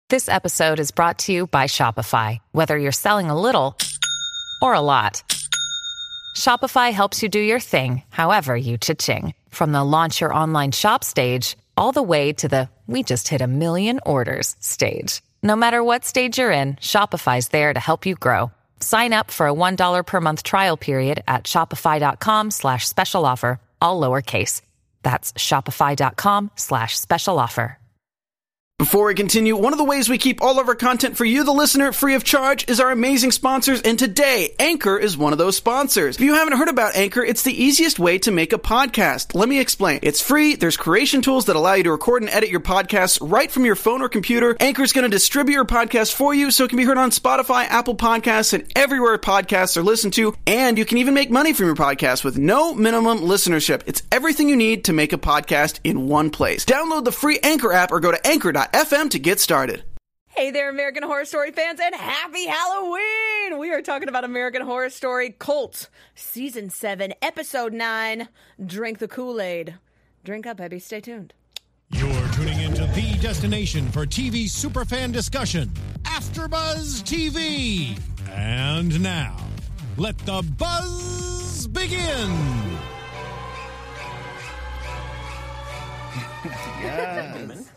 This episode is brought to you by Shopify. Whether you're selling a little or a lot, Shopify helps you do your thing, however you cha-ching. From the launch your online shop stage, all the way to the we just hit 1 million orders stage. No matter what stage you're in, Shopify's there to help you grow. Sign up for a $1 per month trial period at shopify.com/special offer, all lowercase. That's shopify.com/special offer. Before we continue, one of the ways we keep all of our content for you, the listener, free of charge is our amazing sponsors, and today, Anchor is one of those sponsors. If you haven't heard about Anchor, it's the easiest way to make a podcast. Let me explain. It's free, there's creation tools that allow you to record and edit your podcasts right from your phone or computer. Anchor's going to distribute your podcast for you so it can be heard on Spotify, Apple Podcasts, and everywhere podcasts are listened to, and you can even make money from your podcast with no minimum listenership. It's everything you need to make a podcast in one place. Download the free Anchor app or go to anchor.fm to get started. Hey there, American Horror Story fans, and happy Halloween! We are talking about American Horror Story Cult, Season 7, Episode 9, Drink the Kool-Aid. Drink up, baby. Stay tuned. You're tuning into the destination for TV superfan discussion, AfterBuzz TV. And now, let the buzz begin! Yes.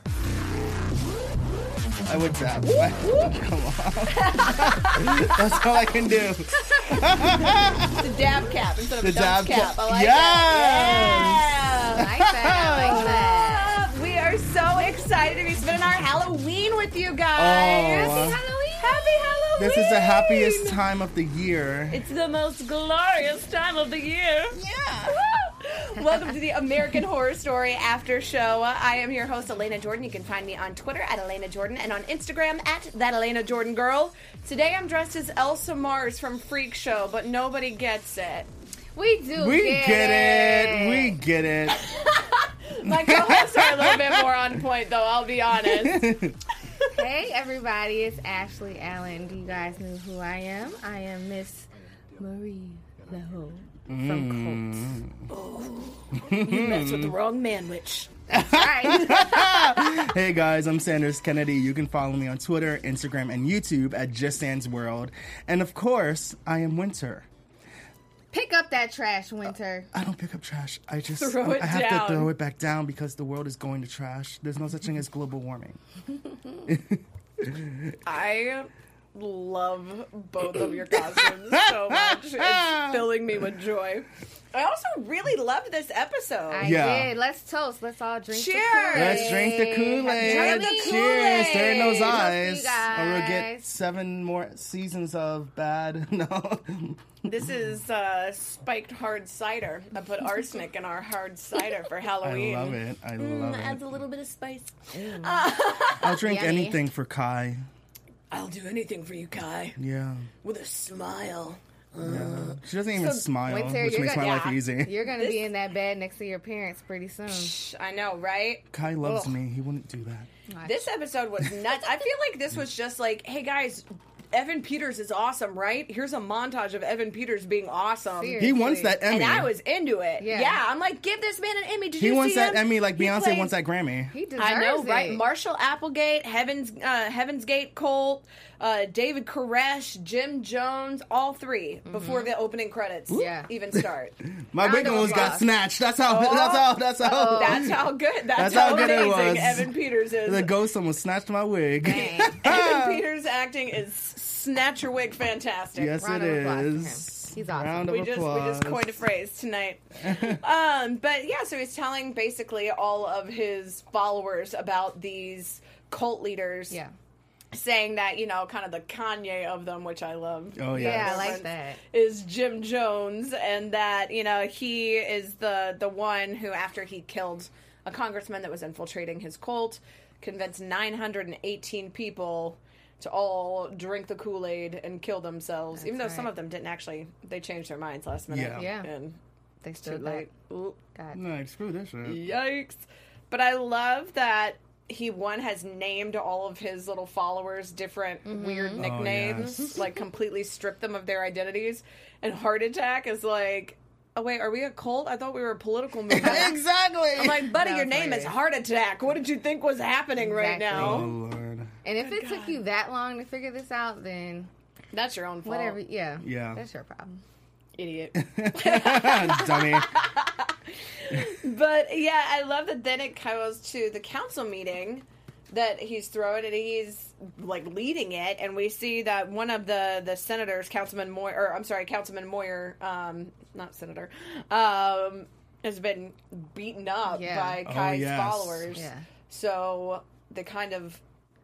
I would tap. Come on. That's all I can do. The dab cap instead of The a dab dab cap. cap. I like Yes. that. Yeah. I like that. We are so excited to be spending our Halloween with you guys. Oh. Happy Halloween! This is the happiest time of the year. It's the most glorious time of the year. Yeah. Welcome to the American Horror Story After Show. I am your host, Elena Jordan. You can find me on Twitter at Elena Jordan and on Instagram at That Elena Jordan Girl. Today I'm dressed as Elsa Mars from Freak Show, but nobody gets it. We do. We get it. We get it. My co-hosts are a little bit more on point, though, I'll be honest. Hey, everybody. It's Ashley Allen. Do you guys know who I am? I am Miss Marie LaHoe from Cult. You messed with the wrong man, witch. Right. Hey guys, I'm Sanders Kennedy. You can follow me on Twitter, Instagram, and YouTube at Just Sans World. And of course, I am Winter. Pick up that trash, Winter. I don't pick up trash. I just Throw it I have down. to throw it back down because the world is going to trash. There's no such thing as global warming. I love both of your costumes so much. It's filling me with joy. I also really loved this episode. I Yeah. did. Let's toast. Let's all drink Cheers. the Kool-Aid. Let's drink the Kool-Aid. Drink the Cheers. Kool-Aid. Stare in those Toast to eyes. you guys. Or we'll get 7 more seasons of bad. No. This is spiked hard cider. I put arsenic in our hard cider for I Halloween. love it. I love Adds it. a little bit of spice. I'll drink Yummy. anything for Kai. I'll do anything for you, Kai, Yeah. with a smile. Yeah. She doesn't even smile, Winter, which you're makes my gonna- life easy. You're going to be in that bed next to your parents pretty soon. I know, right? Kai loves Ugh. me. He wouldn't do that. This episode was nuts. I feel like this was just like, hey guys, Evan Peters is awesome, right? Here's a montage of Evan Peters being awesome. Seriously. He wants that Emmy. And I was into it. Yeah. I'm like, give this man an Emmy. Did He you wants see that him? Emmy like He Beyonce played- wants that Grammy. He deserves I know, right? it. Marshall Applegate, Heaven's Gate Colt, David Koresh, Jim Jones, all three before the opening credits Yeah. even start. My Round big of ones got applause. snatched. That's how. Oh. That's how. That's how good. That's, That's how how good it amazing was. Evan Peters is. The ghost almost snatched my wig. Dang. Evan Peters' acting is snatch your wig fantastic. Yes, Round it of applause for him. is. He's awesome. Round of We just applause. coined a phrase tonight. But yeah, so he's telling basically all of his followers about these cult leaders. Yeah. Saying that, you know, kind of the Kanye of them, which I love. Oh Yeah, yeah. I like that. Is Jim Jones, and that, you know, he is the one who, after he killed a congressman that was infiltrating his cult, convinced 918 people to all drink the Kool-Aid and kill themselves, even though right. some of them didn't actually. They changed their minds last minute. Yeah. Yeah. And They too stood late. back. Ooh, God. No, screw this shit. yikes! But I love that he has named all of his little followers different weird nicknames, yes. like completely stripped them of their identities. And Heart Attack is like, oh wait, are we a cult? I thought we were a political movement. Exactly. I'm like, buddy, That your was name is hilarious. Heart Attack. What did you think was happening right Exactly. Oh now? Lord. And if it took you that long to figure this out, then That's your own fault. whatever. Yeah. Yeah. That's your problem. Idiot. Dummy. But yeah, I love that then it goes to the council meeting that he's throwing, and he's like leading it, and we see that one of the senators, Councilman Moyer, not senator, has been beaten up by Kai's followers. Yeah. So they kind of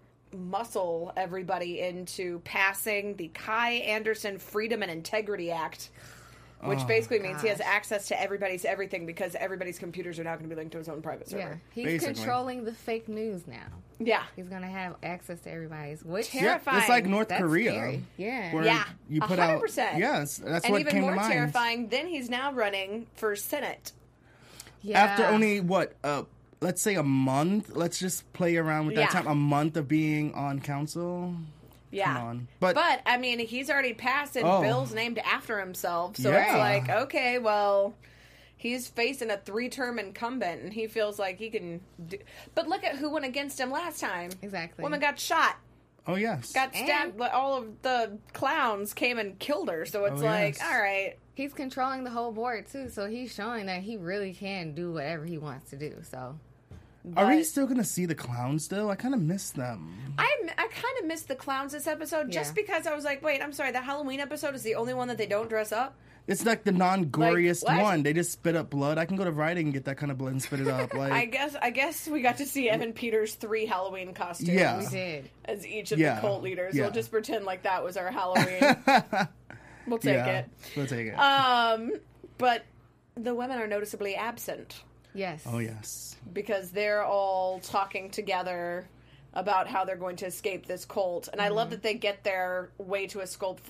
muscle everybody into passing the Kai Anderson Freedom and Integrity Act, which basically means he has access to everybody's everything because everybody's computers are now going to be linked to his own private server. Yeah. He's Basically. controlling the fake news now. Yeah. He's going to have access to everybody's. Which Terrifying. It's like North That's Korea. scary. Yeah. Where Yeah, you put 100%. out. Yes, that's And what even came more to mind. terrifying, then he's now running for Senate. Yeah. After only let's say a month. Let's just play around with that Yeah. time. A month of being on council. Yeah. Come on. But I mean, he's already passed and Oh. Bill's named after himself. So Yeah. it's like, okay, well, he's facing a 3-term incumbent and he feels like he can do. But look at who went against him last time. Exactly. Woman got shot, Oh yes. got stabbed. All of the clowns came and killed her. So it's Oh, like, yes. all right. He's controlling the whole board, too. So he's showing that he really can do whatever he wants to do. So. Are we But- still gonna see the clowns still? I kind of miss them. I kind of missed the clowns this episode just Yeah. because I was like, wait, I'm sorry, the Halloween episode is the only one that they don't dress up? It's like the non-goriest Like, what? one. They just spit up blood. I can go to Writing and get that kind of blood and spit it up. Like I guess we got to see Evan Peters' 3 Halloween costumes. Yeah. We did. As each of Yeah. the cult leaders. Yeah. We'll just pretend like that was our Halloween. We'll take yeah, it. we'll take it. But the women are noticeably absent Yes. Oh yes. because they're all talking together about how they're going to escape this cult. And I love that they get their way to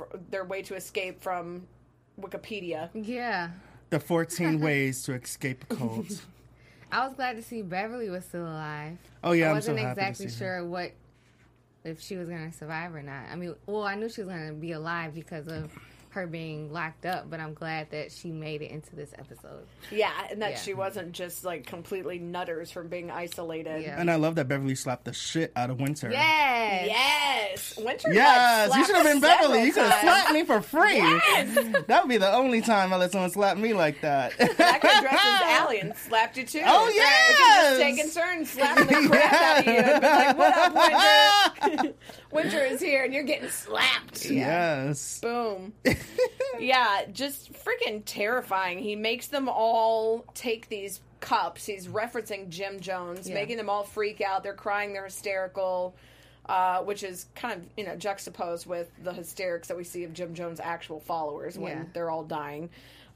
escape from Wikipedia. Yeah. The 14 ways to escape a cult. I was glad to see Beverly was still alive. Oh yeah, I I'm so wasn't happy exactly to see her. sure if she was going to survive or not. I mean, well, I knew she was going to be alive because of her being locked up, but I'm glad that she made it into this episode. Yeah, and that Yeah. she wasn't just like completely nutters from being isolated. Yeah. And I love that Beverly slapped the shit out of Winter. Yes. Yes, Winter. Yes, got you should have been slapped Beverly. You could have several slapped me for free. That would be the only time I let someone slap me like that. times. I could dress as Allie and slapped you too. Oh, We yes! could just taking turns slapping the crap out of you and be like, "What up, Winter? Winter is here, and you're getting slapped." Yes. Boom. Yeah, just freaking terrifying. He makes them all take these cups. He's referencing Jim Jones, Yeah. making them all freak out. They're crying, they're hysterical, which is kind of, juxtaposed with the hysterics that we see of Jim Jones' actual followers when Yeah. they're all dying.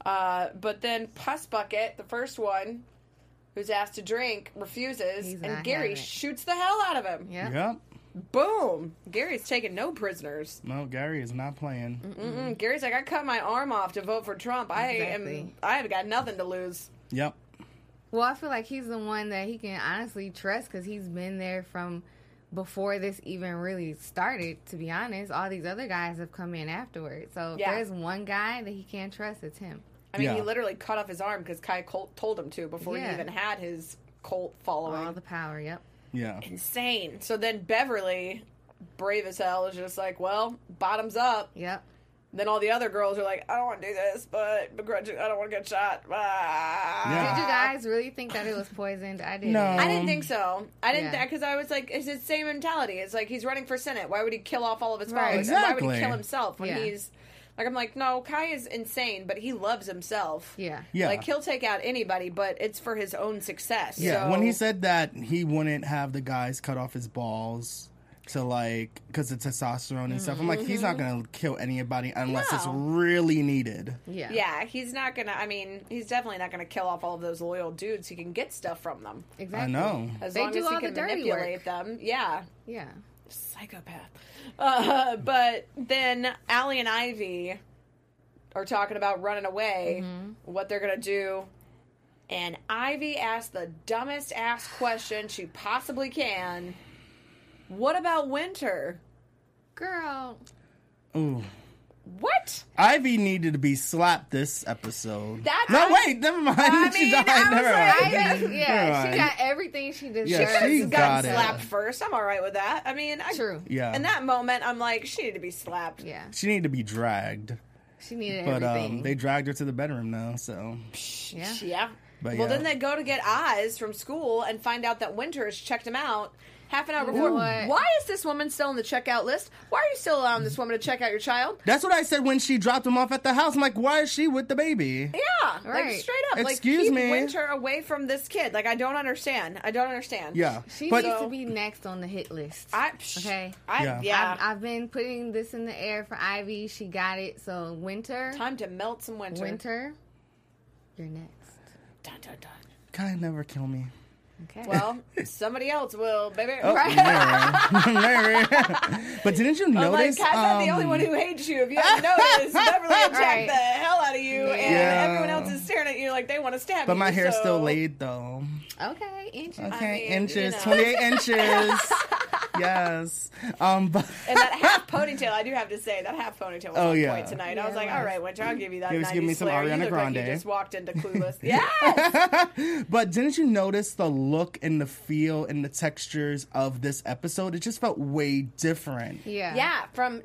But then Puss Bucket, the first one, who's asked to drink, refuses, He's and not Gary having it. shoots the hell out of him. Yeah. Yep. Boom! Gary's taking no prisoners. No, Gary is not playing. Gary's like, I cut my arm off to vote for Trump. Exactly. I have got nothing to lose. Yep. Well, I feel like he's the one that he can honestly trust because he's been there from before this even really started, to be honest. All these other guys have come in afterwards. So if Yeah. there's one guy that he can't trust, it's him. I mean, Yeah. he literally cut off his arm because Kai Colt told him to before he Yeah. even had his cult following. All the power, yep. Yeah. Insane. So then Beverly, brave as hell, is just like, well, bottoms up. Yep. Then all the other girls are like, I don't want to do this, but begrudgingly, I don't want to get shot. Ah. Yeah. Did you guys really think that it was poisoned? I didn't. No. I didn't think so. I didn't Yeah. because I was like, it's the same mentality. It's like he's running for Senate. Why would he kill off all of his Right. followers? And why would Exactly. he kill himself when Yeah. he's like? I'm like, no, Kai is insane, but he loves himself. Yeah. Yeah. Like he'll take out anybody, but it's for his own success. Yeah, So- when he said that he wouldn't have the guys cut off his balls to like because of testosterone and stuff, I'm like, he's not gonna kill anybody unless it's No. really needed. Yeah. yeah, he's not gonna. I mean, he's definitely not gonna kill off all of those loyal dudes. He can get stuff from them Exactly. I know. as They long do as he all can the dirty manipulate work. them. Yeah. Yeah. Psychopath. But then Allie and Ivy are talking about running away, what they're going to do. And Ivy asks the dumbest ass question she possibly can. What about Winter? Girl. Ooh, What? Ivy needed to be slapped this episode. That's- Never mind. I She mean, died. I was Never like- mind. Ivy, Never she mind. got everything she deserved. Yeah, she She's got gotten it. slapped first. I'm all right with that. I mean, True. Yeah. In that moment, I'm like, she needed to be slapped. Yeah, She needed to be dragged. she needed But everything. they dragged her to the bedroom now, so. yeah. Yeah. But Well, yeah. then they go to get Oz from school and find out that Winters checked him out half an hour You before. know what? Why is this woman still on the checkout list? Why are you still allowing this woman to check out your child? That's what I said when she dropped him off at the house. I'm like, why is she with the baby? Yeah, like Right. straight up. Excuse like, keep me. Winter away from this kid. Like, I don't understand. Yeah. She but needs to be next on the hit list. Okay. Yeah. I've been putting this in the air for Ivy. She got it. So Winter, Time to melt some winter. you're next. Dun, dun, dun. Kai never kill me. Okay. Well, somebody else will, baby. Oh, Mary. But didn't you I'm like, notice? Kai's not the only one who hates you. If you haven't noticed, Beverly attacked Right. the hell out of you, and Yeah. everyone else is staring at you like they want to stab you. But my hair's so- still laid though. Okay, inches. Okay, mean, inches, you know. 28 inches. Yes. But And that half ponytail, I do have to say, that half ponytail was Oh, on yeah. point tonight. I was Yeah, like, it all was. right, Winter, I'll give you that. Give 90s me some flair. Ariana You look like you Grande. just walked into Clueless. Yes! but didn't you notice the look and the feel and the textures of this episode? It just felt way different. Yeah. Yeah, from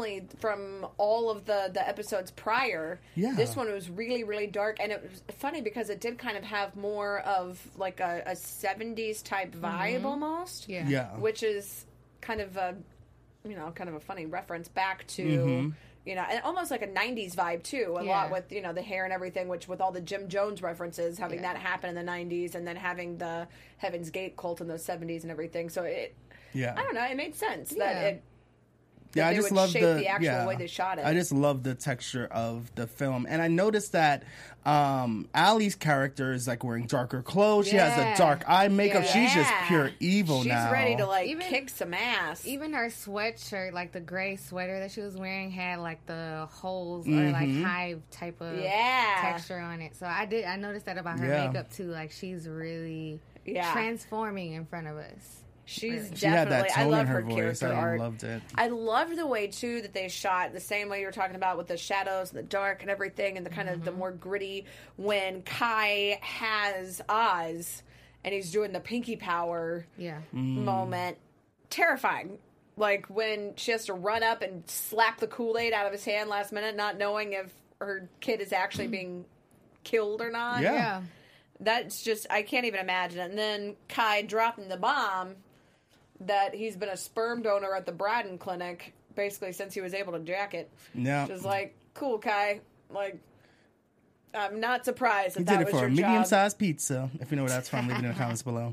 all of the episodes prior, Yeah. this one was really, really dark. And it was funny because it did kind of have more of like a 70s type vibe almost. Yeah. Yeah. Which is kind of a funny reference back to, and almost like a 90s vibe too. A lot with, the hair and everything, which with all the Jim Jones references, having that happen in the 90s and then having the Heaven's Gate cult in those 70s and everything. So I don't know, it made sense that Yeah. Yeah, I they just would love shape the actual way they shot it. I just love the texture of the film, and I noticed that Allie's character is like wearing darker clothes. She has Yeah. a dark eye makeup. Yeah. She's just pure evil She's now. ready to Even- kick some ass. Even her sweatshirt, like the gray sweater that she was wearing, had like the holes or like hive type of texture on it. So I noticed that about her Yeah. makeup too. Like she's really Yeah. transforming in front of us. She's She had definitely. that I tone love in her her voice. character I art. loved it. I love the way too that they shot the same way you were talking about with the shadows and the dark and everything, and the kind of the more gritty. When Kai has Oz and he's doing the pinky power Yeah. moment, terrifying. Like when she has to run up and slap the Kool-Aid out of his hand last minute, not knowing if her kid is actually being killed or not. Yeah. Yeah. That's just, I can't even imagine it. And then Kai dropping the bomb that he's been a sperm donor at the Braden Clinic basically since he was able to jack it. Yeah. Just like, cool, Kai. Like, I'm not surprised that He that did it was for a your job. medium-sized pizza. If you know where that's from, leave it in the comments below.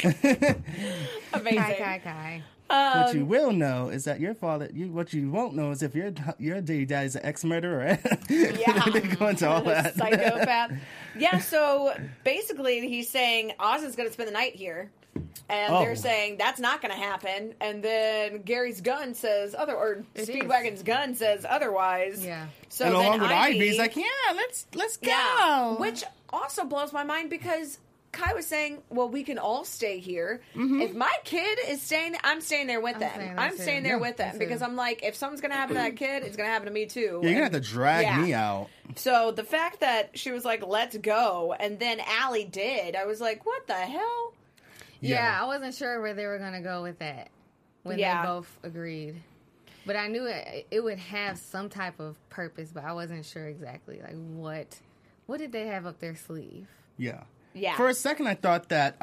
Amazing. Kai. What you will know is that your father. What you won't know is if your daddy is an ex-murderer. Yeah. They go into all that. Psychopath. Yeah, so basically he's saying Oz is going to spend the night here. And they're saying that's not going to happen. And then Gary's gun says It Speedwagon's gun says otherwise. Yeah. So And then along with Ivy, Ivy's like, yeah, let's go. yeah, which also blows my mind because Kai was saying, well, we can all stay here. If my kid is staying, I'm staying there with them. staying there I'm too. staying there Yeah, with them me because too. I'm like, if something's going to happen to that kid, it's going to happen to me too. Yeah, you're gonna have And- to drag yeah. me out. So the fact that she was like, let's go, and then Allie did, I was like, what the hell? Yeah, I wasn't sure where they were going to go with that when Yeah. they both agreed. But I knew it would have some type of purpose, but I wasn't sure exactly like what did they have up their sleeve? Yeah. Yeah. For a second, I thought that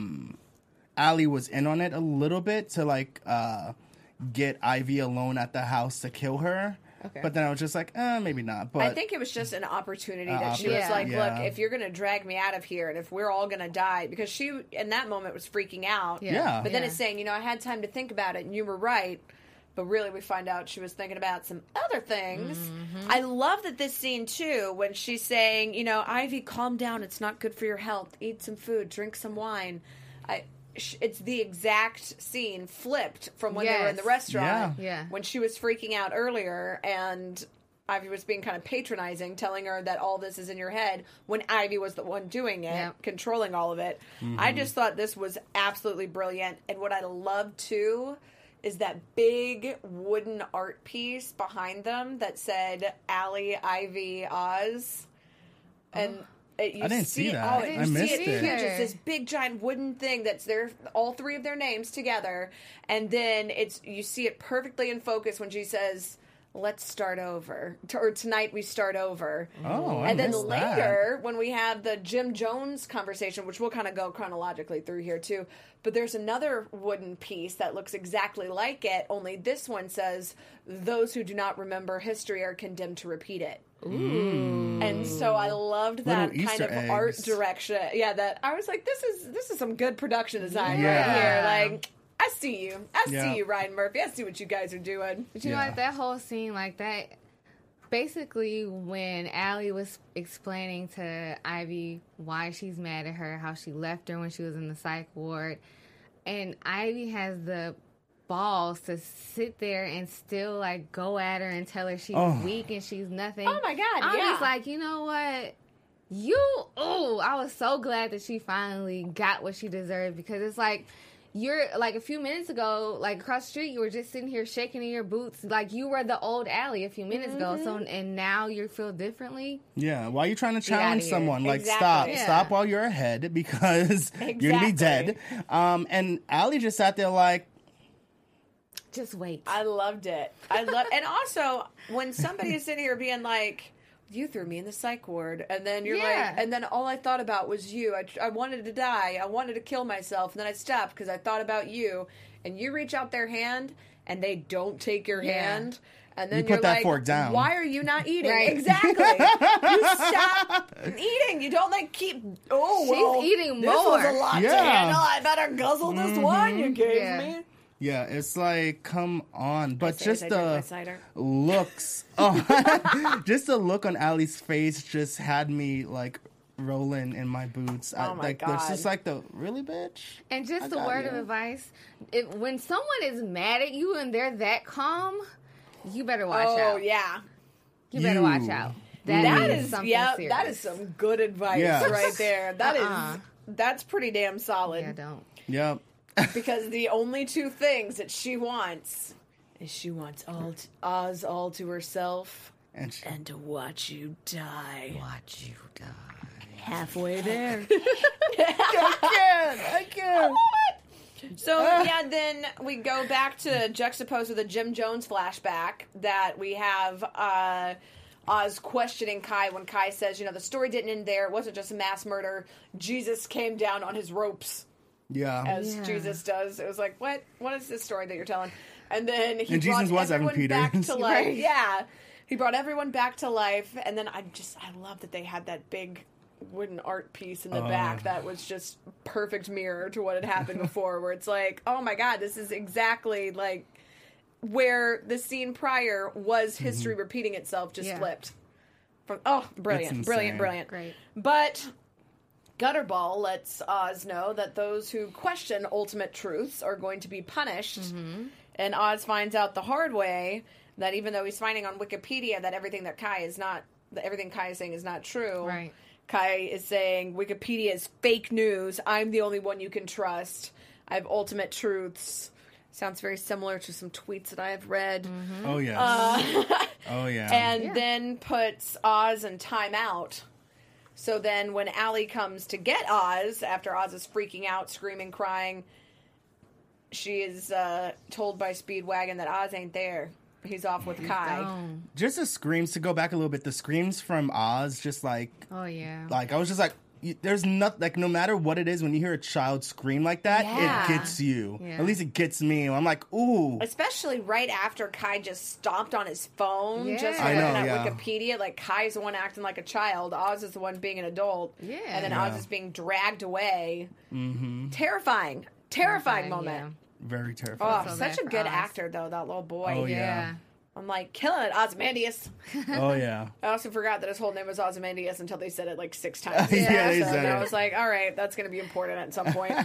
Allie was in on it a little bit to like get Ivy alone at the house to kill her. Okay. But then I was just like, maybe not. But I think it was just an opportunity that she was Yeah. like, Yeah. look, if you're going to drag me out of here and if we're all going to die, because she, in that moment, was freaking out. Yeah. But then Yeah. it's saying, I had time to think about it and you were right. But really, we find out she was thinking about some other things. I love that this scene, too, when she's saying, Ivy, calm down. It's not good for your health. Eat some food. Drink some wine. It's the exact scene flipped from when they were in the Yes. restaurant. Yeah. When she was freaking out earlier and Ivy was being kind of patronizing, telling her that all this is in your head when Ivy was the one doing it, Yep. controlling all of it. I just thought this was absolutely brilliant. And what I love, too, is that big wooden art piece behind them that said Allie, Ivy, Oz. And I didn't see that. I missed it. Huge. It's this big giant wooden thing that's all three of their names together. And then you see it perfectly in focus when she says, let's start over. Or tonight we start over. Oh, and then later, when we have the Jim Jones conversation, which we'll kind of go chronologically through here too, but there's another wooden piece that looks exactly like it, only this one says, those who do not remember history are condemned to repeat it. Ooh. And so I loved that kind of art direction. Yeah, that I was like, this is some good production design right here. Like, I see you. I see you, Ryan Murphy. I see what you guys are doing. But you know what? That whole scene, like that, basically when Allie was explaining to Ivy why she's mad at her, how she left her when she was in the psych ward, and Ivy has the balls to sit there and still, like, go at her and tell her she's weak and she's nothing. Oh, my God, I'm just like, you know what? I was so glad that she finally got what she deserved, because it's like, you're, like, a few minutes ago, like, across the street, you were just sitting here shaking in your boots. Like, you were the old Allie a few minutes ago. So, and now you feel differently. Yeah. Why are you trying to challenge someone? Like, stop. Yeah. Stop while you're ahead, because you're going to be dead. And Allie just sat there like, just wait. I loved it. And also, when somebody is sitting here being like, you threw me in the psych ward, and then you're like, and then all I thought about was you. I wanted to die. I wanted to kill myself, and then I stopped because I thought about you. And you reach out their hand, and they don't take your hand. And then you put that fork down. Why are you not eating? Right. Exactly. You stop eating. You don't keep. She's eating more. This was a lot to handle. I better guzzle this wine you gave me. Yeah, it's like, come on. But just the looks, just the look on Allie's face just had me, like, rolling in my boots. Oh, my God. It's just like really, bitch? And just a word of advice, when someone is mad at you and they're that calm, you better watch out. Oh, yeah. You better watch out. That is something serious. That is some good advice right there. That's pretty damn solid. Yeah, don't. Yep. Because the only two things that she wants is Oz all to herself and to watch you die. Watch you die. Halfway there. I can't. So, then we go back to juxtapose with a Jim Jones flashback that we have Oz questioning Kai when Kai says, the story didn't end there. It wasn't just a mass murder. Jesus came down on his ropes. Yeah. As Jesus does. It was like, what? What is this story that you're telling? And then he brought Jesus was everyone Evan back Peters. to life. Yeah. He brought everyone back to life. And then I love that they had that big wooden art piece in the back that was just perfect mirror to what had happened before, where it's like, oh my God, this is exactly like where the scene prior was history repeating itself, just flipped. Brilliant. Great. But Gutterball lets Oz know that those who question ultimate truths are going to be punished. Mm-hmm. And Oz finds out the hard way that even though he's finding on Wikipedia that everything Kai is saying is not true. Right. Kai is saying Wikipedia is fake news. I'm the only one you can trust. I have ultimate truths. Sounds very similar to some tweets that I have read. Mm-hmm. Oh, yes. And then puts Oz in timeout. So then when Allie comes to get Oz, after Oz is freaking out, screaming, crying, she is told by Speedwagon that Oz ain't there. He's off with Kai. Gone. Just the screams, to go back a little bit, the screams from Oz, just like... Oh, yeah. Like, I was just like, there's nothing, like, no matter what it is, when you hear a child scream like that, it gets you. Yeah. At least it gets me. I'm like, ooh. Especially right after Kai just stomped on his phone, just looking at Wikipedia. Like, Kai's the one acting like a child. Oz is the one being an adult. Yeah. And then Oz is being dragged away. Mm-hmm. Terrifying moment. Yeah. Very terrifying. Oh, such a good actor, though, that little boy. Oh, yeah. I'm like, killing it, Ozymandias. Oh, yeah. I also forgot that his whole name was Ozymandias until they said it like 6 times. They said it. I was like, all right, that's going to be important at some point.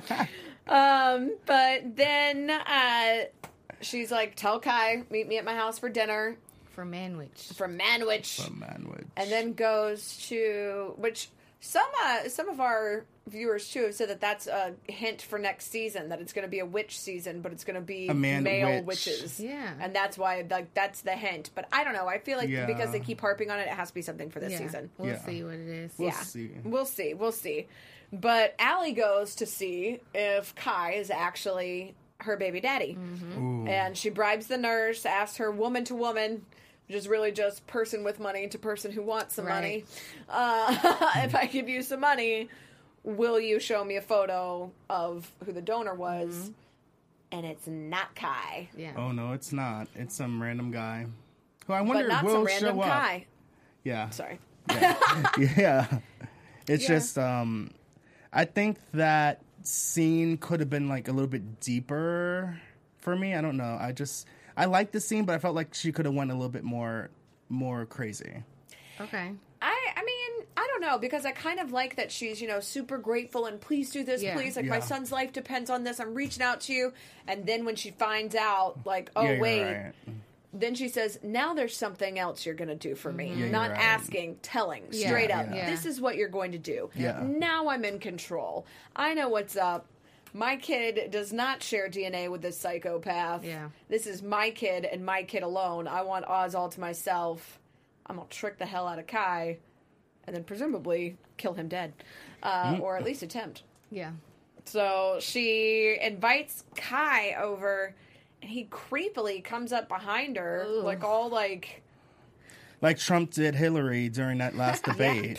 But then she's like, tell Kai, meet me at my house for dinner. For Manwich. And then goes to, which Some of our viewers too have said that that's a hint for next season, that it's going to be a witch season, but it's going to be male witches. Yeah, and that's why that's the hint. But I don't know. I feel like because they keep harping on it, it has to be something for this season. We'll see what it is. We'll see. But Allie goes to see if Kai is actually her baby daddy, and she bribes the nurse, asks her woman to woman, which is really just person with money to person who wants some money. If I give you some money, will you show me a photo of who the donor was? And it's not Kai. Yeah. Oh no, it's not. It's some random guy who I wonder but not will some random show Kai. up. Yeah. Sorry. Yeah. It's just I think that scene could have been like a little bit deeper for me. I don't know. I liked the scene, but I felt like she could have went a little bit more crazy. Okay. I mean, I don't know, because I kind of like that she's, super grateful and please do this, please. Like, my son's life depends on this. I'm reaching out to you. And then when she finds out, like, wait. Right. Then she says, now there's something else you're going to do for me. Not asking, telling, straight up. Yeah. This is what you're going to do. Yeah. Now I'm in control. I know what's up. My kid does not share DNA with this psychopath. Yeah. This is my kid and my kid alone. I want Oz all to myself. I'm going to trick the hell out of Kai and then presumably kill him dead. Or at least attempt. Yeah. So she invites Kai over, and he creepily comes up behind her, like all like Trump did Hillary during that last debate.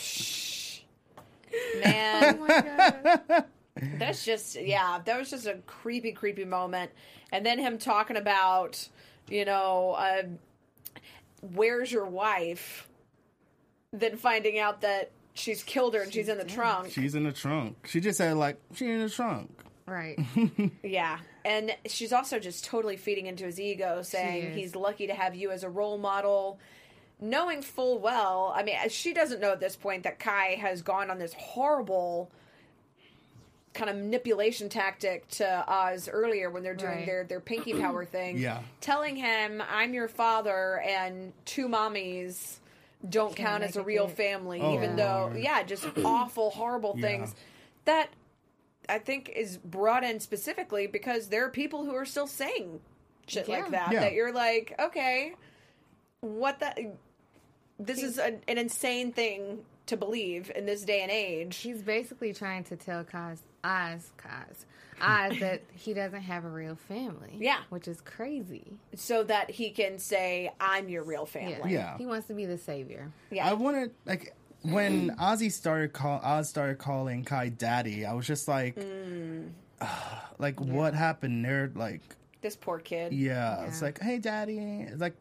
Man. Oh my God. That's just, that was just a creepy moment. And then him talking about, where's your wife? Then finding out that she's killed her and she's in the trunk. She's in the trunk. She just said, she's in the trunk. Right. Yeah. And she's also just totally feeding into his ego, saying he's lucky to have you as a role model. Knowing full well, I mean, she doesn't know at this point that Kai has gone on this horrible kind of manipulation tactic to Oz earlier when they're doing their pinky power thing. Yeah. Telling him, I'm your father, and two mommies don't count as a real family, even though, just awful, horrible things that I think is brought in specifically because there are people who are still saying shit like that. Yeah. That you're like, okay, this is an insane thing to believe in this day and age. He's basically trying to tell Oz that he doesn't have a real family. Yeah. Which is crazy. So that he can say, I'm your real family. Yeah. He wants to be the savior. Yeah. I wanted, when Oz started calling Kai daddy, I was just like, what happened there? Like, this poor kid. Yeah. It's like, hey, daddy. It's like,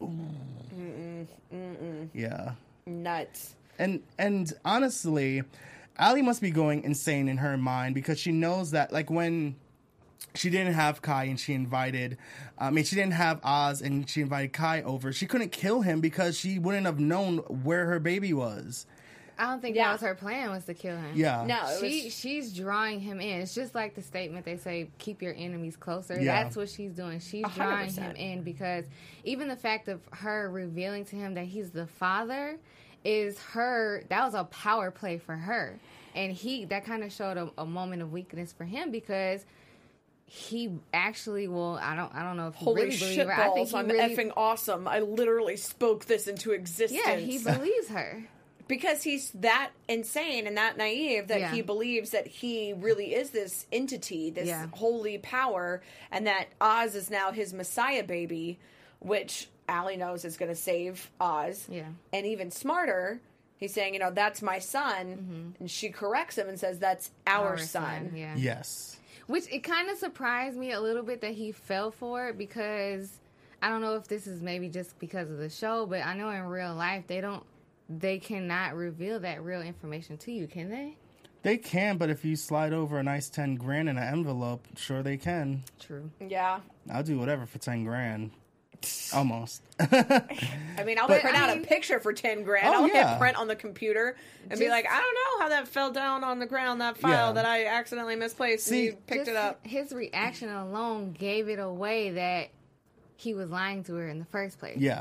yeah. Nuts. And honestly, Allie must be going insane in her mind because she knows that, when she didn't have Kai and she didn't have Oz and she invited Kai over, she couldn't kill him because she wouldn't have known where her baby was. I don't think that was her plan, was to kill him. Yeah. No, she's drawing him in. It's just like the statement they say, keep your enemies closer. Yeah. That's what she's doing. She's drawing him in because even the fact of her revealing to him that he's the father that was a power play for her. And that kind of showed a moment of weakness for him because he actually I don't know if he Holy really shit believes her. I think I'm effing awesome. I literally spoke this into existence. Yeah, he believes her. Because he's that insane and that naive that he believes that he really is this entity, this holy power, and that Oz is now his Messiah baby, which Allie knows is going to save Oz. Yeah. And even smarter, he's saying, that's my son. And she corrects him and says, that's our son. Yeah. Yes. Which it kind of surprised me a little bit that he fell for it because I don't know if this is maybe just because of the show, but I know in real life they cannot reveal that real information to you, can they? They can, but if you slide over a nice $10,000 in an envelope, sure they can. True. Yeah. I'll do whatever for $10,000. Almost. I mean, I'll print out a picture for $10,000. I'll hit print on the computer and be like, I don't know how that fell down on the ground, that file that I accidentally misplaced, and you picked it up. His reaction alone gave it away that he was lying to her in the first place. Yeah.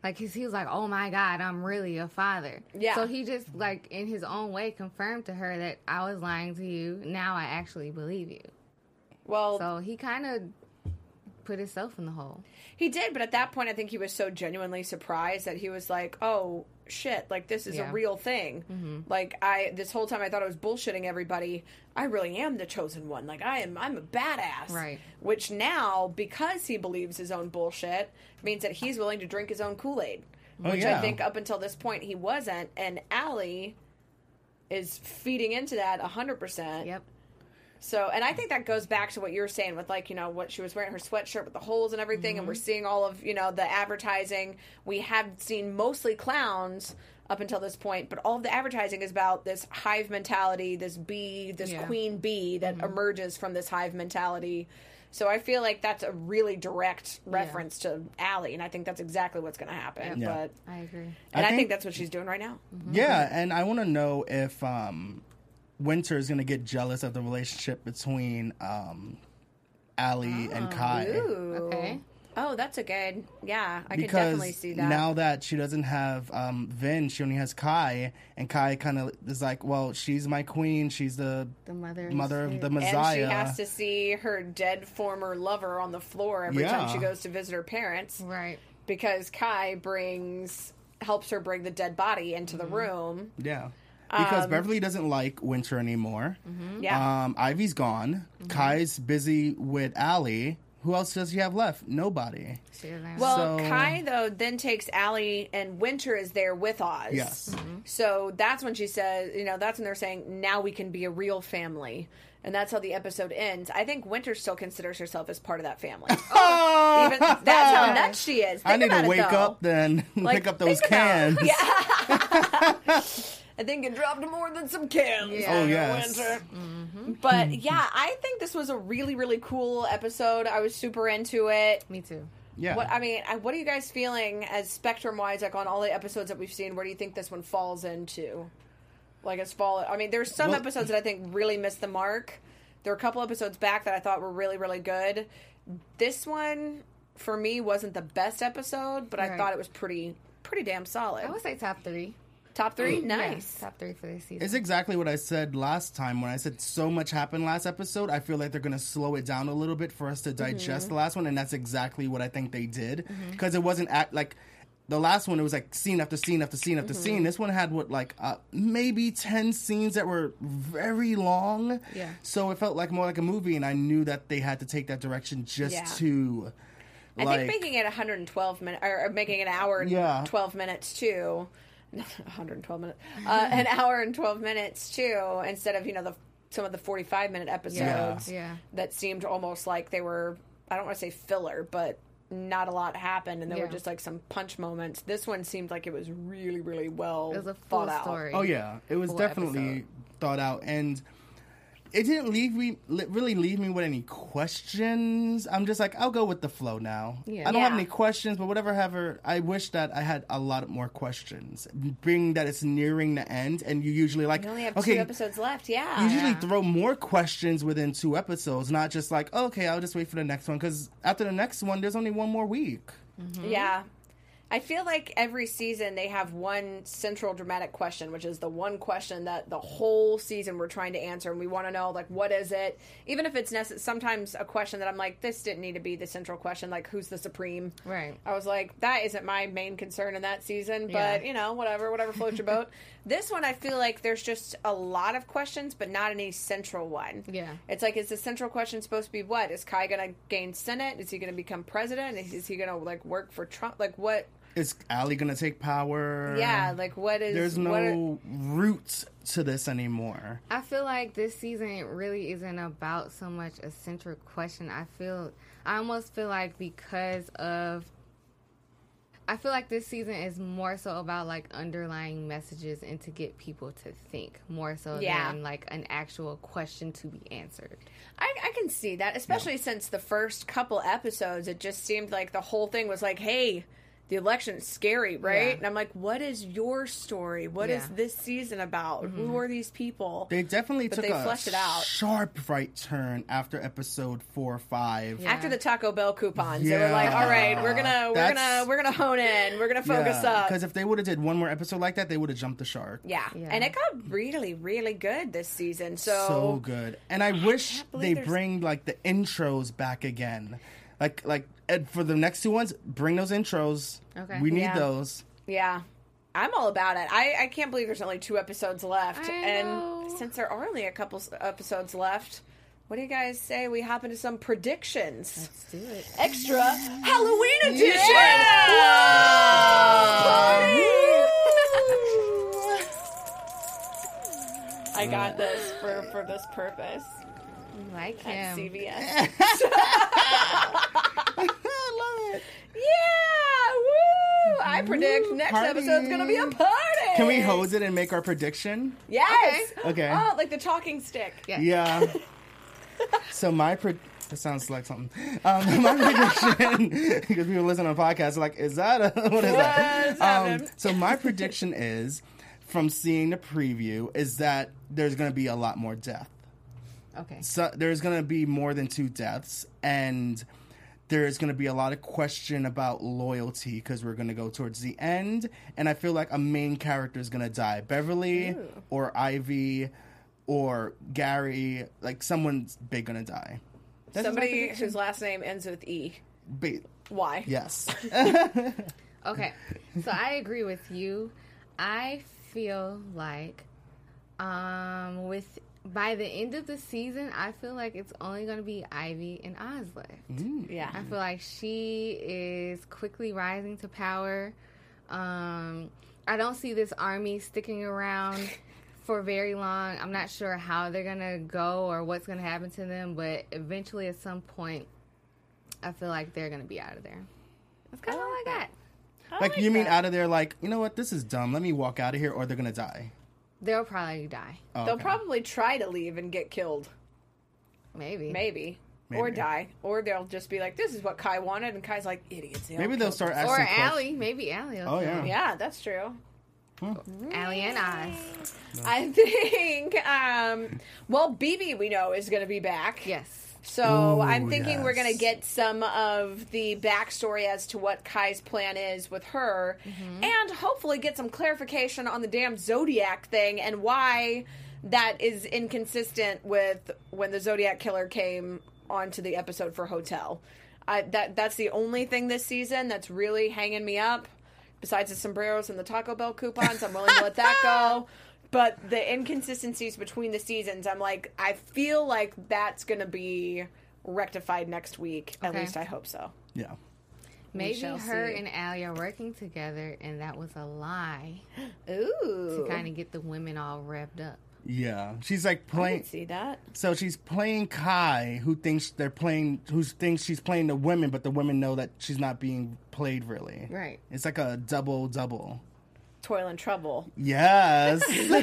Like, he was like, oh my God, I'm really a father. Yeah. So he just, like, in his own way confirmed to her that I was lying to you. Now I actually believe you. Well, So he kind of put himself in the hole. he did, but at that point, I think he was so genuinely surprised that he was like, "Oh shit! Like this is a Yeah. real thing. Like this whole time I thought I was bullshitting everybody. I really am the chosen one. Like I'm a badass. Right. Which now, because he believes his own bullshit, means that he's willing to drink his own Kool-Aid. Oh, Which yeah. I think up until this point he wasn't, and Allie is feeding into that 100%. Yep. So, and I think that goes back to what you were saying with, like, you know, what she was wearing, her sweatshirt with the holes and everything, and we're seeing all of, you know, the advertising. We have seen mostly clowns up until this point, but all of the advertising is about this hive mentality, this bee, this Yeah. queen bee that emerges from this hive mentality. So I feel like that's a really direct reference to Allie, and I think that's exactly what's going to happen. Yeah. But I agree. and I think think- that's what she's doing right now. Yeah, and I want to know if Winter is going to get jealous of the relationship between Allie and Kai. Ooh. Okay. Oh, that's a good. Yeah, I could Because definitely see that. now that she doesn't have Vin, she only has Kai, and Kai kind of is like, well, she's my queen, she's the The mother of the and Messiah. she has to see her dead former lover on the floor every time Yeah. she goes to visit her parents, Right. because Kai helps her bring the dead body into Mm-hmm. the room. Yeah. Because Beverly doesn't like Winter anymore. Yeah. Ivy's gone. Kai's busy with Allie. Who else does she have left? Nobody. She doesn't Well, So- Kai, though, then takes Allie, and Winter is there with Oz. Yes. So that's when she says, you know, that's when they're saying, now we can be a real family. And that's how the episode ends. I think Winter still considers herself as part of that family. Even, that's how nuts she is. I Think need about to it, wake though. up then, Like, pick up those think about- cans. Yeah. I think it dropped more than some cans. Yeah. Oh, on yes. Winter. But yeah, I think this was a really, really cool episode. I was super into it. Me too. Yeah. What what are you guys feeling as spectrum wise, like on all the episodes that we've seen? Where do you think this one falls into? Like there's some Well- episodes that I think really missed the mark. There were a couple episodes back that I thought were really, really good. This one, for me, wasn't the best episode, but I Right. thought it was pretty damn solid. I would say top 3. Top 3, Yeah, nice. top 3 for this season. It's exactly what I said last time when I said so much happened last episode. I feel like they're going to slow it down a little bit for us to digest the last one, and that's exactly what I think they did. Because it wasn't like the last one, it was like scene after scene after scene after scene. This one had maybe 10 scenes that were very long. Yeah. So it felt like more like a movie, and I knew that they had to take that direction just Yeah. to. I think making it 112 minutes, or making it an hour and Yeah. 12 minutes too. 112 minutes. An hour and 12 minutes too, instead of, some of the 45-minute episodes Yeah. that seemed almost like they were, I don't want to say filler, but not a lot happened, and there were Yeah. just like some punch moments. This one seemed like it was really, really well It was a thought full out. story. Oh yeah, it was Full definitely episode. thought out, and it didn't really leave me with any questions. I'm just like, I'll go with the flow now. Yeah. I don't have Yeah. any questions, but whatever. I wish that I had a lot more questions. Being that it's nearing the end, and you usually We only have 2 episodes left, yeah. You usually throw more questions within 2 episodes, not just like, okay, I'll just wait for the next one, because after the next one, there's only one more week. Yeah. I feel like every season they have one central dramatic question, which is the one question that the whole season we're trying to answer, and we want to know, like, what is it? Even if it's sometimes a question that I'm like, this didn't need to be the central question, like, who's the supreme? Right. I was like, that isn't my main concern in that season, but, Yeah. whatever floats your boat. This one, I feel like there's just a lot of questions, but not any central one. Yeah. It's like, is the central question supposed to be what? Is Kai going to gain Senate? Is he going to become president? Is he going to, like, work for Trump? Like, what? Is Allie gonna take power? Yeah, like, what is... There's what no roots to this anymore. I feel like this season really isn't about so much a central question. I almost feel like I feel like this season is more so about, like, underlying messages and to get people to think more so Yeah. than, like, an actual question to be answered. I can see that, especially since the first couple episodes, it just seemed like the whole thing was like, hey, the election is scary, right? Yeah. And I'm like, what is your story? What is this season about? Who are these people? They definitely took they a fleshed it out. sharp right turn after episode 4 or 5. Yeah. After the Taco Bell coupons, they were like, all right, we're gonna hone in. We're gonna focus up. Because if they would have did one more episode like that, they would have jumped the shark. Yeah. And it got really, really good this season. So good. And I wish believe they there's- bring like the intros back again. Like and for the next 2 ones, bring those intros. Okay. We need Yeah. those. Yeah. I'm all about it. I can't believe there's only 2 episodes left. I know. And since there are only a couple episodes left, what do you guys say we hop into some predictions? Let's do it. Extra Halloween edition! Whoa! I got this for this purpose Like at him. CVS. I love it. Yeah! Woo! I predict next Party. episode's gonna be a party! Can we hose it and make our prediction? Yes! Okay. Oh, like the talking stick. Yeah. Yeah. So that sounds like something. My prediction, because people listen on podcasts, are like, is that what is that? happening? So my prediction is, from seeing the preview, is that there's going to be a lot more death. Okay. So there's going to be more than 2 deaths, and there's going to be a lot of question about loyalty because we're going to go towards the end, and I feel like a main character is going to die. Beverly or Ivy or Gary, like someone's big going to die. That's just my Somebody prediction. whose last name ends with E. Why? Why? Yes. Okay, so I agree with you. I feel like by the end of the season, I feel like it's only going to be Ivy and Oz left. Yeah. I feel like she is quickly rising to power. I don't see this army sticking around for very long. I'm not sure how they're going to go or what's going to happen to them, but eventually at some point, I feel like they're going to be out of there. That's kind of all I got. Like, you mean out of there, like, you know what, this is dumb. Let me walk out of here, or they're going to die. They'll probably die. Oh, They'll okay. probably try to leave and get killed. Maybe. Maybe. Or die. Or they'll just be like, this is what Kai wanted. And Kai's like, idiots. They Maybe don't they'll kill start them." asking Or questions. Allie. Maybe Allie. will Oh, kill yeah. him. Yeah, that's true. Allie and Oz. I think, well, BB we know is going to be back. Yes. So Ooh, I'm thinking we're yes. going to get some of the backstory as to what Kai's plan is with her, and hopefully get some clarification on the damn Zodiac thing and why that is inconsistent with when the Zodiac killer came onto the episode for Hotel. That's the only thing this season that's really hanging me up. Besides the sombreros and the Taco Bell coupons, I'm willing to let that go. But the inconsistencies between the seasons, I'm like, I feel like that's going to be rectified next week. At Okay. least I hope so. Yeah. Maybe shall her see. and Allie are working together, and that was a lie Ooh. to kind of get the women all revved up. Yeah. She's like I playing. can see that. So she's playing Kai, who thinks she's playing the women, but the women know that she's not being played really. Right. It's like a double. Toil and trouble. Yes.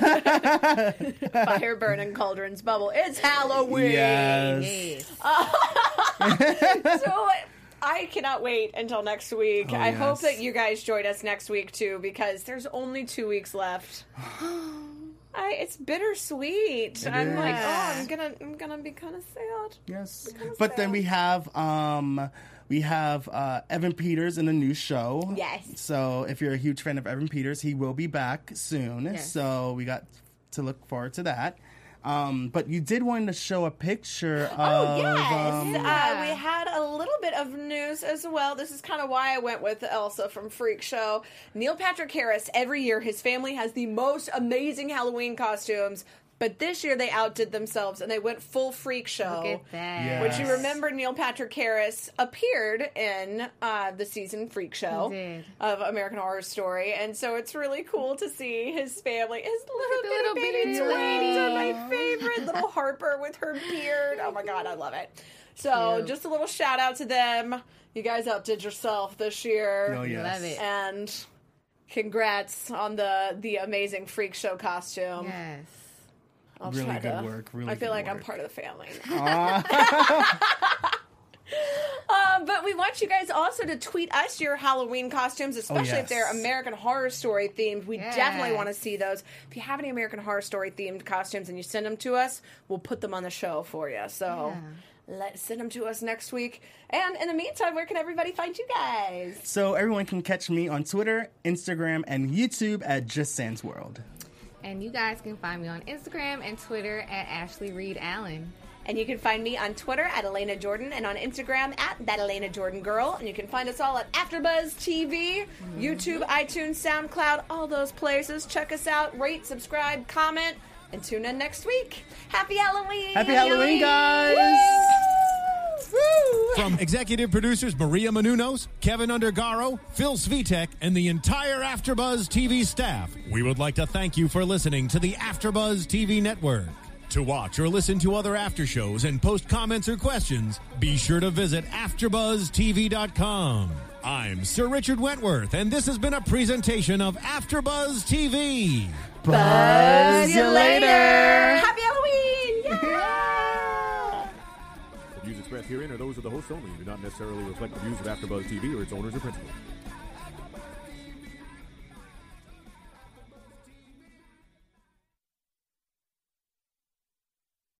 Fire burning cauldrons bubble. It's Halloween. Yes. Yes. So I cannot wait until next week. Oh, I hope yes. that you guys join us next week too, because there's only 2 weeks left. It's bittersweet. I'm like, oh, I'm gonna be kind of sad. Yes. But then we have Evan Peters in a new show. Yes. So if you're a huge fan of Evan Peters, he will be back soon. Yes. So we got to look forward to that. But you did want to show a picture of... Oh, yes. Yeah. We had a little bit of news as well. This is kind of why I went with Elsa from Freak Show. Neil Patrick Harris, every year, his family has the most amazing Halloween costumes. But this year they outdid themselves and they went full Freak Show. Look at that. Yeah. Which you remember Neil Patrick Harris appeared in the season Freak Show He did. of American Horror Story. And so it's really cool to see his family. His the little little baby bitty twins are my lady. favorite. Little Harper with her beard. Oh my God, I love it. So Cute. just a little shout out to them. You guys outdid yourself this year. Oh, yes. Love it. And congrats on the amazing Freak Show costume. Yes. I'll Really try good to- work, really I feel good like I'm work. part of the family. But we want you guys also to tweet us your Halloween costumes, especially if they're American Horror Story themed. We definitely want to see those. If you have any American Horror Story themed costumes and you send them to us, we'll put them on the show for you. So send them to us next week. And in the meantime, where can everybody find you guys? So everyone can catch me on Twitter, Instagram, and YouTube at Just Sans World. And you guys can find me on Instagram and Twitter at Ashley Reed Allen. And you can find me on Twitter at Elena Jordan and on Instagram at That Elena Jordan Girl. And you can find us all at AfterBuzz TV, YouTube, iTunes, SoundCloud, all those places. Check us out, rate, subscribe, comment, and tune in next week. Happy Halloween! Happy Halloween, guys! Woo! From executive producers Maria Menounos, Kevin Undergaro, Phil Svitek, and the entire AfterBuzz TV staff, we would like to thank you for listening to the AfterBuzz TV network. To watch or listen to other after shows and post comments or questions, be sure to visit AfterBuzzTV.com. I'm Sir Richard Wentworth, and this has been a presentation of AfterBuzz TV. Buzz you later! Happy Halloween! Yeah! The views expressed herein are those of the hosts only and do not necessarily reflect the views of AfterBuzz TV or its owners or principals.